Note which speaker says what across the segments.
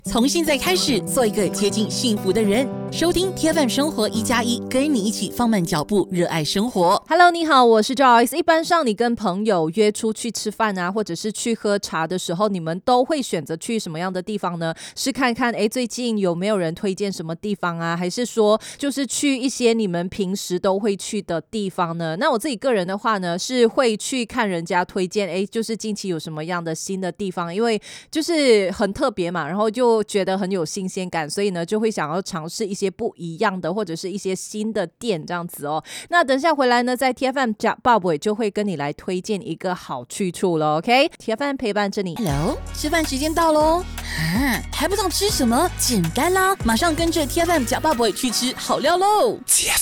Speaker 1: 从现在开始，做一个接近幸福的人。收听 TFM 生活1+1，跟你一起放慢脚步，热爱生活。
Speaker 2: Hello， 你好，我是 Joyce。一般上，你跟朋友约出去吃饭啊，或者是去喝茶的时候，你们都会选择去什么样的地方呢？是看看最近有没有人推荐什么地方啊，还是说就是去一些你们平时都会去的地方呢？那我自己个人的话呢，是会去看人家推荐，就是近期有什么样的新的地方，因为就是很特别嘛，然后就觉得很有新鲜感，所以呢就会想要尝试一些不一样的或者是一些新的店这样子哦。那等下回来呢，在 TFM 假爸爸就会跟你来推荐一个好去处了 ，OK？TFM 陪伴着你。
Speaker 1: Hello， 吃饭时间到咯。还不知道吃什么？简单啦，马上跟着 TFM 假爸爸去吃好料咯。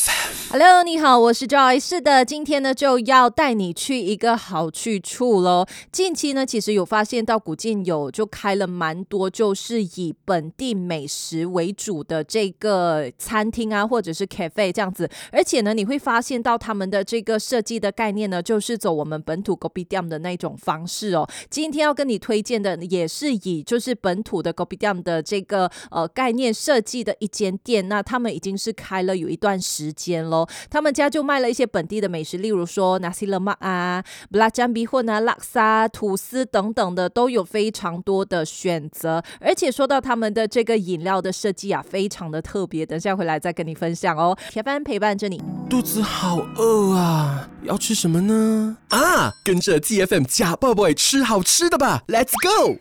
Speaker 2: Hello， 你好，我是 Joy。是的，今天呢就要带你去一个好去处咯。近期呢，其实有发现到古晋就开了蛮多，就是以本地美食为主的这个餐厅啊，或者是 cafe 这样子。而且呢，你会发现到他们的这个设计的概念呢，就是走我们本土 kopitiam 的那种方式哦。今天要跟你推荐的也是以就是本土的 kopitiam 的这个概念设计的一间店，那他们已经是开了有一段时间咯。他们家就卖了一些本地的美食，例如说 nasi lemak 啊、belacan bihun 啊、laksa、吐司等等的，都有非常多的选择。而且说到他们的这个饮料的设计啊，非常的特别，等下回来再跟你分享哦。铁帆陪伴着你。
Speaker 3: 肚子好饿啊，要吃什么呢？跟着 TFM 假爸爸吃好吃的吧 ，Let's go！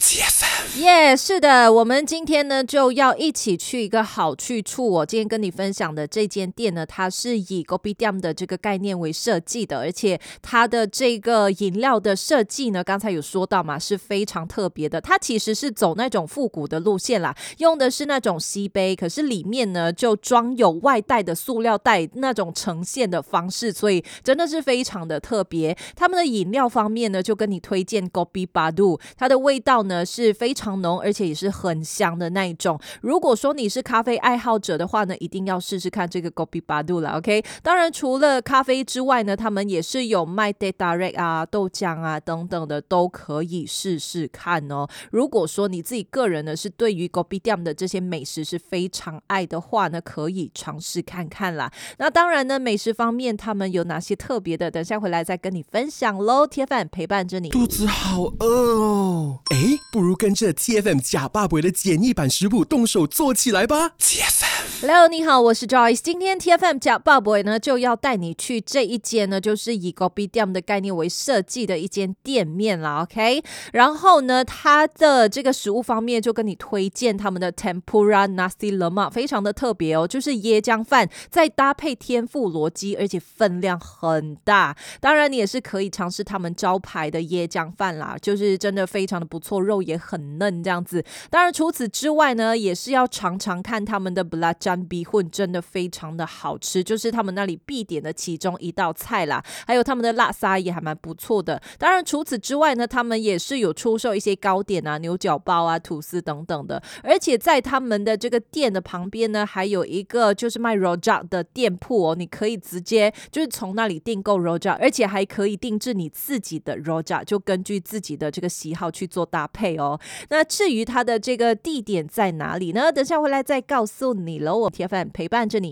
Speaker 2: TFM 是的，我们今天呢就要一起去一个好去处哦。今天跟你分享的这间店呢，它是以 kopitiam 的这个概念为设计的，而且它的这个饮料的设计呢，刚才有说到嘛，是非常特别的。它其实是走那种复古的路线啦，用的是那种锡杯，可是里面呢就装有外带的塑料袋那种呈现的方式，所以真的是非常的特别。他们的饮料方面呢，就跟你推荐 Kopi Badu， 它的味道呢是非常浓，而且也是很香的那一种。如果说你是咖啡爱好者的话呢，一定要试试看这个 Kopi Badu 啦 ，OK？ 当然除了咖啡之外呢，他们也是有卖 Teh Tarik 啊、豆浆啊等等的，都可以试试看哦。如果说你自己个人呢是对于 kopitiam 的这些美食是非常爱的话呢，可以尝试看看啦。那当然呢，美食方面他们有哪些特别的，等下回来再跟你分享咯。TFM 陪伴着你。
Speaker 3: 肚子好饿哦，不如跟着 TFM 假爸爸的简易版食谱动手做起来吧。
Speaker 2: Hello， 你好，我是 Joyce。今天 TFM 假爸爸呢就要带你去这一间呢，就是以 kopitiam 的概念为设计的一间店面啦 ，OK？ 然后呢，它的这个食物方面就跟你推荐他们的 tempura nasi lemak， 非常的特别哦，就是椰浆饭再搭配天妇罗鸡，而且分量很大。当然，你也是可以尝试他们招牌的椰浆饭啦，就是真的非常的不错，肉也很嫩这样子。当然，除此之外呢，也是要尝尝看他们的 belacan bihun， 真的非常的好吃，就是他们那里必点的其中一道菜啦。还有他们的辣沙也还蛮不错的。当然，除此之外呢，他们也是有出售一些糕点啊、牛角包啊、吐司等等的。而且在他们的这个店的旁边呢，还有一个就是卖 rojak 的店铺哦，你可以直接就是从那里订购 rojak， 而且还可以定制你自己的 rojak， 就根据自己的这个喜好去做搭配哦。那至于它的这个地点在哪里呢？等下回来再告诉你喽。我 TFM 陪伴着你。